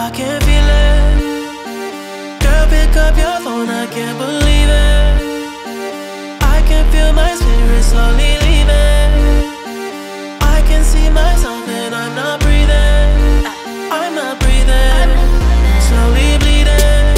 I can feel it. Girl, pick up your phone, I can't believe it. I can feel my spirit slowly leaving. I can see myself and I'm not breathing. I'm not breathing, slowly bleeding.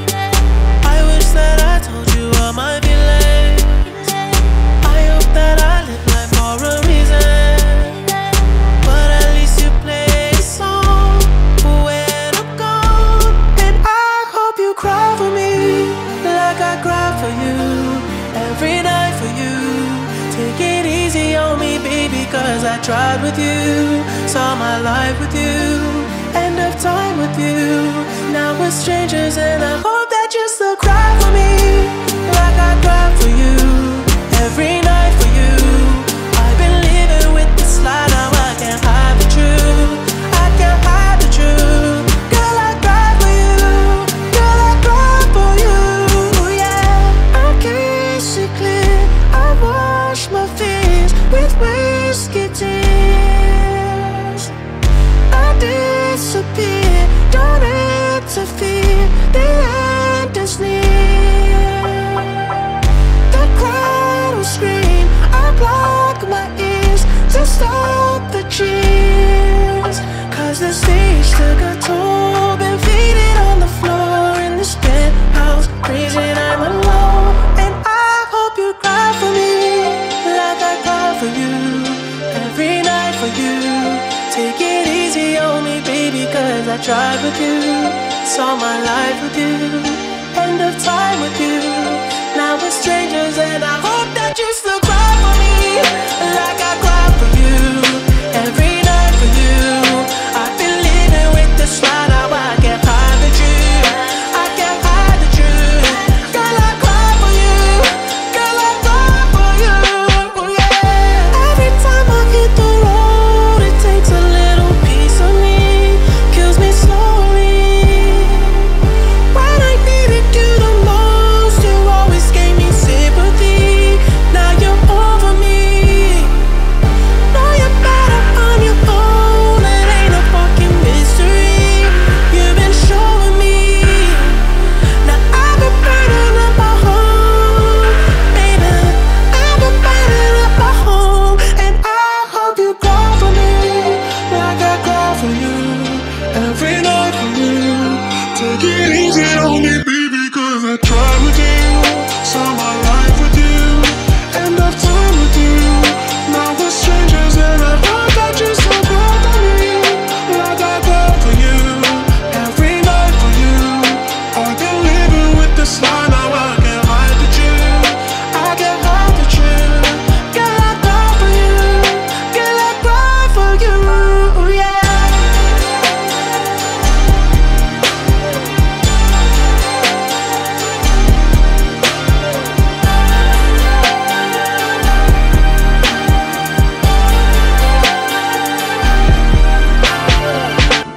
I wish that I told you all my feelings. I hope that I live life for a reason. But at least you play a song for when I'm gone. And I hope you cry for me like I cry for you every night for you. Take it easy on me, baby, cause I tried with you. Saw my life with you, end of time with you. Now we're strangers and I hope that you still cry for me like I cry for you every night for you. I've been living with this lie, now I can't hide the truth. I can't hide the truth. Girl, I cry for you. Girl, I cry for you. Yeah, I kiss it clear. I wash my fears with whiskey tears. I disappear, don't interfere. The end is near. The crowd will scream. I block my ears to stop the cheers. Cause the stage took a toll. Been faded on the floor in this penthouse. Crazy, I'm alone. And I hope you cry for me like I cry for you every night for you. Take it easy on me, baby, cause I tried with you. Saw my life with you, end of time with you. Now we're strangers and I hope that you still cry for me like I cry for you every night for you. I've been living with this lie, now I can't hide the truth. I can't hide the truth. Girl, I cry for you. Girl, I cry for you. Yeah. Every time I hit the road, it takes a little piece of me, kills me slowly. When I needed you the most, you always gave me sympathy. Now you're over me. Know you're better on your own, it ain't a fucking mystery. You've been showing me. Now I've been burning up my home, baby. I've been burning up my home. And I hope you cry for me like I cry for you every night for you. Take it easy on me,